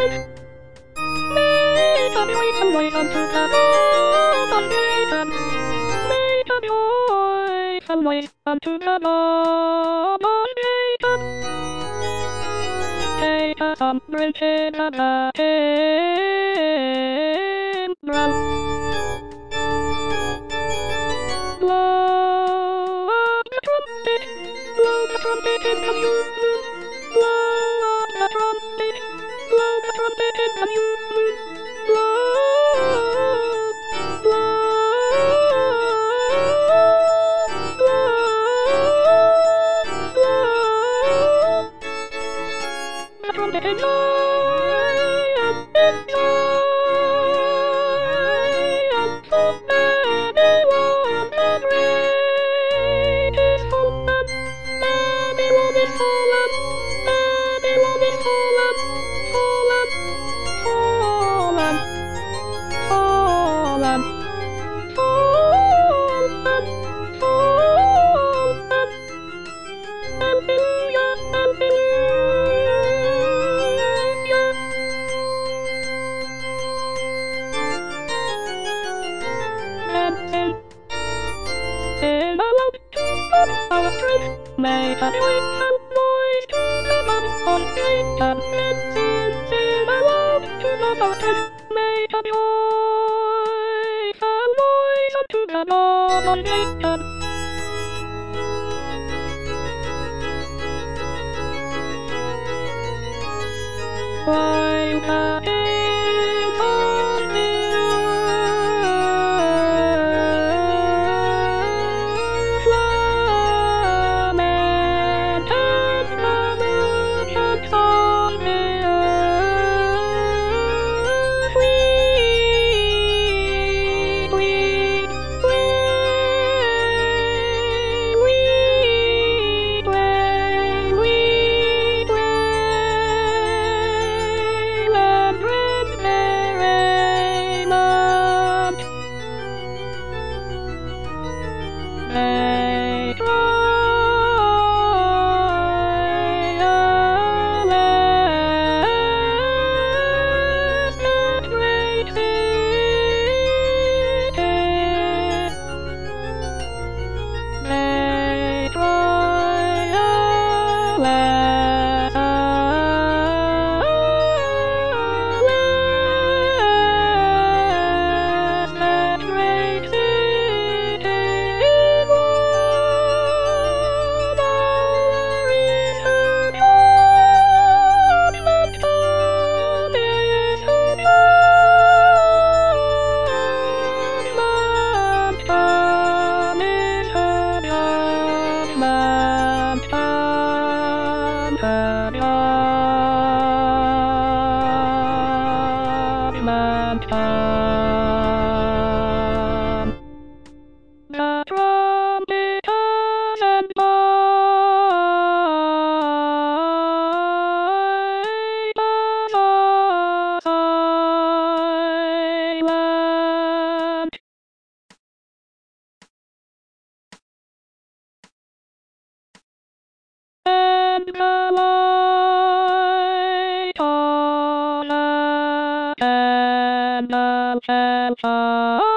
Make a noise and wait unto the Lord on Satan. Make a noise and wait unto the Lord on Satan. Take a umbrage in the timbrel. Blow the trumpet, blow the trumpet in the new moon. Blow the trumpet, blow the trumpet in the new moon. Trumpet in Zion, for anyone the great is fallen. Babylon is fallen, Babylon is fallen, fallen, fallen, fallen, fallen, fallen. Hallelujah, hallelujah. And in a loud tune of our strength, make a noise to the Lord on Satan. And in a loud tune of our strength, make a noise unto the Lord on Satan. While the angels lament and the merchants on the earth weep, weep, wail, weep, wail, weep, wail, and rend their raiment. They try, alas, that great city. They try, alas, that great city. What hour is her judgment? Come is her judgment. Come is her judgment. Come her judgment. Come. The trumpeters and pipers are silent. And the light on the candle shall shine.